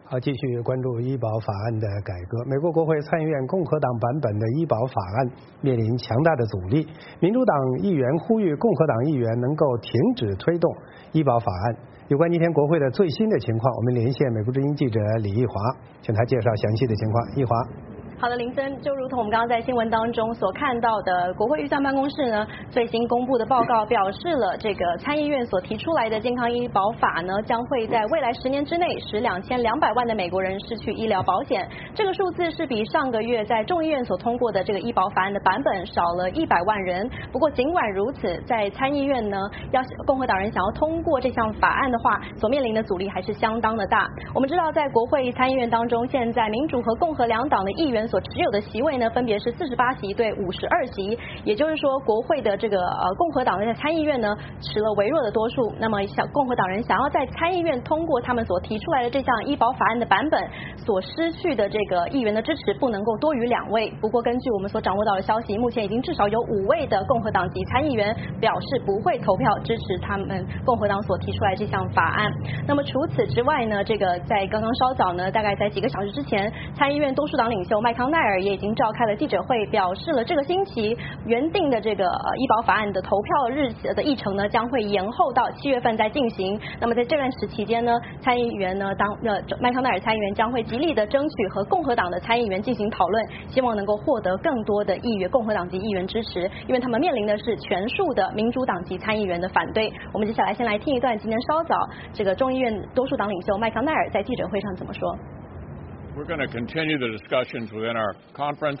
好，继续关注医保法案的改革。美国国会参议院共和党版本的医保法案面临强大的阻力，民主党议员呼吁共和党议员能够停止推动医保法案。有关今天国会的最新的情况，我们连线美国之音记者李义华，请他介绍详细的情况。义华。 好的，林森，就如同我们刚刚在新闻当中所看到的，国会预算办公室呢最新公布的报告表示了，这个参议院所提出来的健康医保法呢，将会在未来10年之内使2200万的美国人失去医疗保险。这个数字是比上个月在众议院所通过的这个医保法案的版本少了100万人。不过尽管如此，在参议院呢，共和党人想要通过这项法案的话，所面临的阻力还是相当的大。我们知道，在国会参议院当中，现在民主和共和两党的议员所持有的席位呢，分别是48席对52席，也就是说，国会的这个共和党的参议院呢，持了微弱的多数。那么，共和党人想要在参议院通过他们所提出来的这项医保法案的版本，所失去的这个议员的支持不能够多于2位。不过，根据我们所掌握到的消息，目前已经至少有5位的共和党籍参议员表示不会投票支持他们共和党所提出来这项法案。那么除此之外呢，这个在刚刚稍早呢，大概在几个小时之前，参议院多数党领袖麦康奈尔也已经召开了记者会，表示了这个星期原定的这个医保法案的投票日的议程呢，将会延后到7月份再进行。那么在这段期间呢，参议员呢，麦康奈尔参议员将会极力的争取和共和党的参议员进行讨论，希望能够获得更多的共和党籍议员支持，因为他们面临的是全数的民主党籍参议员的反对。我们接下来先来听一段今天稍早这个众议院多数党领袖麦康奈尔在记者会上怎么说。 We're going to continue the discussions within our conference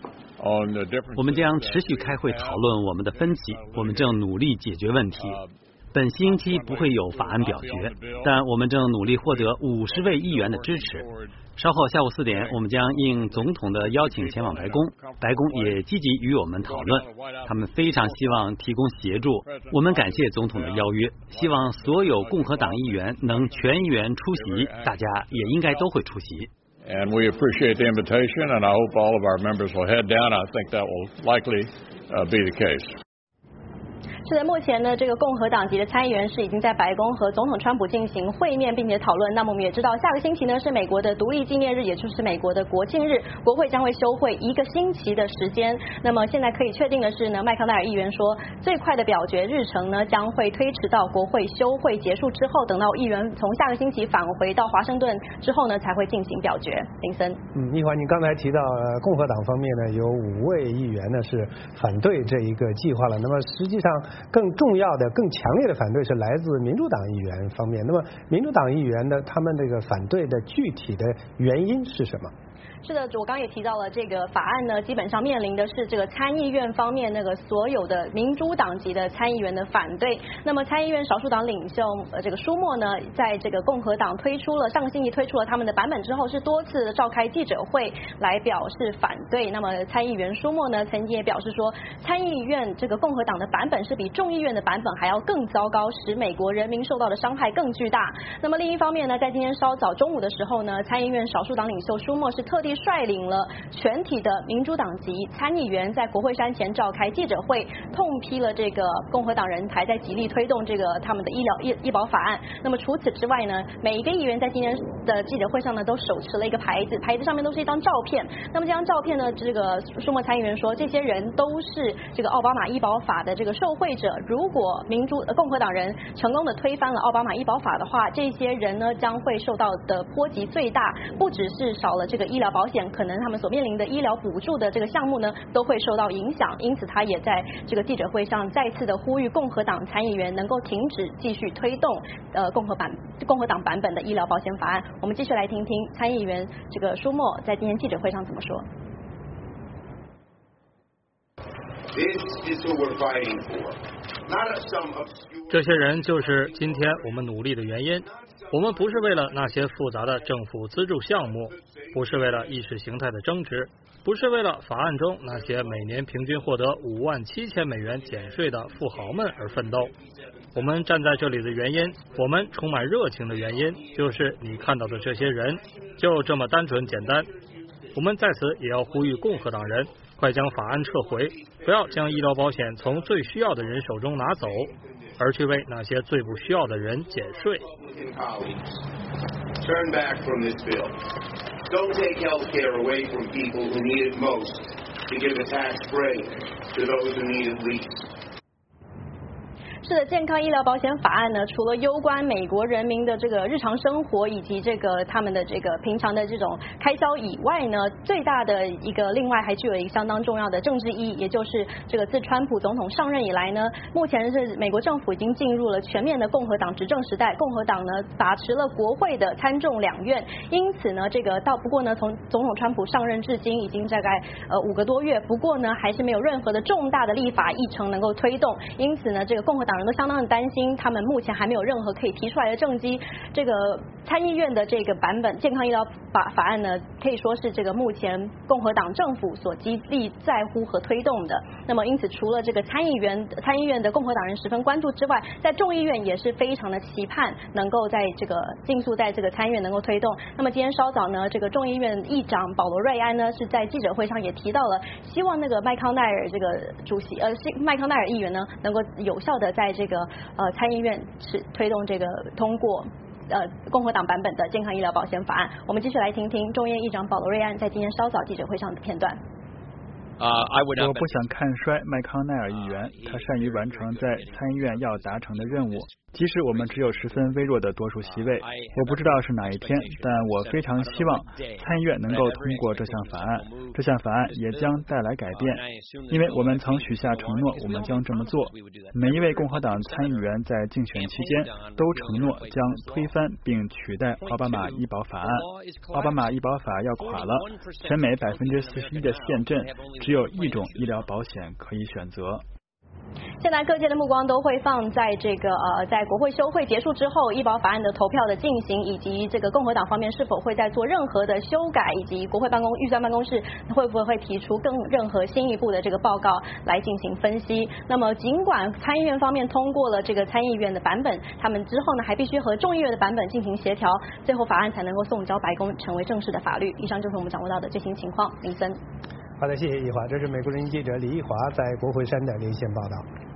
on the different. 我们将持续开会讨论我们的分歧，我们正努力解决问题。本星期不会有法案表决，但我们正努力获得50位议员的支持。稍后下午4点，我们将应总统的邀请前往白宫，白宫也积极与我们讨论，他们非常希望提供协助。我们感谢总统的邀约，希望所有共和党议员能全员出席，大家也应该都会出席。 And we appreciate the invitation, and I hope all of our members will head down. I think that will likely be the case. 是的，目前呢，这个共和党籍的参议员是已经在白宫和总统川普进行会面，并且讨论。那么我们也知道，下个星期呢是美国的独立纪念日，也就是美国的国庆日，国会将会休会1个星期的时间。那么现在可以确定的是呢，麦康奈尔议员说，最快的表决日程呢将会推迟到国会休会结束之后，等到议员从下个星期返回到华盛顿之后呢，才会进行表决。林森， 一华，你刚才提到共和党方面呢，有5位议员呢是反对这一个计划了。那么实际上更重要的、更强烈的反对是来自民主党议员方面。那么民主党议员呢，他们这个反对的具体的原因是什么？ 是的，我刚也提到了，这个法案呢，基本上面临的是这个参议院方面那个所有的民主党籍的参议员的反对。那么参议院少数党领袖这个舒默呢，在这个共和党上个星期推出了他们的版本之后，是多次召开记者会来表示反对。那么参议员舒默呢，曾经也表示说，参议院这个共和党的版本是比众议院的版本还要更糟糕，使美国人民受到的伤害更巨大。那么另一方面呢，在今天稍早中午的时候呢，参议院少数党领袖舒默是特地率领了全体的民主党籍参议员在国会山前召开记者会，痛批了这个共和党人还在极力推动这个他们的医保法案。那么除此之外呢，每一个议员在今天的记者会上呢，都手持了一个牌子，牌子上面都是一张照片。那么这张照片呢，这个舒默参议员说，这些人都是这个奥巴马医保法的这个受惠者。如果共和党人成功的推翻了奥巴马医保法的话，这些人呢将会受到的波及最大，不只是少了这个医疗保险，可能他们所面临的医疗补助的这个项目呢都会受到影响。因此他也在这个记者会上再次的呼吁共和党参议员能够停止继续推动共和党版本的医疗保险法案。我们继续来听听参议员这个舒默在今天记者会上怎么说。 这些人就是今天我们努力的原因。我们不是为了那些复杂的政府资助项目，不是为了意识形态的争执，不是为了法案中那些每年平均获得$57,000减税的富豪们而奋斗。我们站在这里的原因，我们充满热情的原因，就是你看到的这些人，就这么单纯简单。我们在此也要呼吁共和党人，快将法案撤回，不要将医疗保险从最需要的人手中拿走，而去为那些最不需要的人减税。 turn back from this bill. Don't take health care away from people who need it most, to give a tax break to those who need it least. 是的，健康医疗保险法案呢，除了攸关美国人民的这个日常生活以及这个他们的这个平常的这种开销以外呢，最大的一个另外还具有一个相当重要的政治意义，也就是这个自川普总统上任以来呢，目前是美国政府已经进入了全面的共和党执政时代，共和党呢把持了国会的参众两院，因此呢，这个不过呢，从总统川普上任至今已经大概5个多月，不过呢还是没有任何的重大的立法议程能够推动，因此呢，这个共和党人都相当的担心，他们目前还没有任何可以提出来的政绩。这个参议院的这个版本健康医疗法案呢，可以说是这个目前共和党政府所极力在乎和推动的。那么因此，除了这个参议院的共和党人十分关注之外，在众议院也是非常的期盼能够在这个尽速在这个参议院能够推动。那么今天稍早呢，这个众议院议长保罗·瑞安呢是在记者会上也提到了，希望那个麦康奈尔这个主席麦康奈尔议员呢能够有效的在这个参议院是推动这个通过共和党版本的健康医疗保险法案。我们继续来听听众议院议长保罗·瑞安在今天稍早记者会上的片段。 我不想看衰麦康奈尔议员，他善于完成在参议院要达成的任务。即使我们只有十分微弱的多数席位，我不知道是哪一天，但我非常希望参议院能够通过这项法案。这项法案也将带来改变，因为我们曾许下承诺，我们将这么做。每一位共和党参议员在竞选期间都承诺将推翻并取代奥巴马医保法案。奥巴马医保法要垮了，全美41%的县镇只有一种医疗保险可以选择。 现在各界的目光都会放在这个在国会休会结束之后，医保法案的投票的进行，以及这个共和党方面是否会再做任何的修改，以及国会预算办公室会不会提出任何新一步的这个报告来进行分析。那么尽管参议院方面通过了这个参议院的版本，他们之后呢还必须和众议院的版本进行协调，最后法案才能够送交白宫成为正式的法律。以上就是我们掌握到的最新情况。林森。 好的，谢谢易华，这是美国人记者李易华在国会山的连线报道。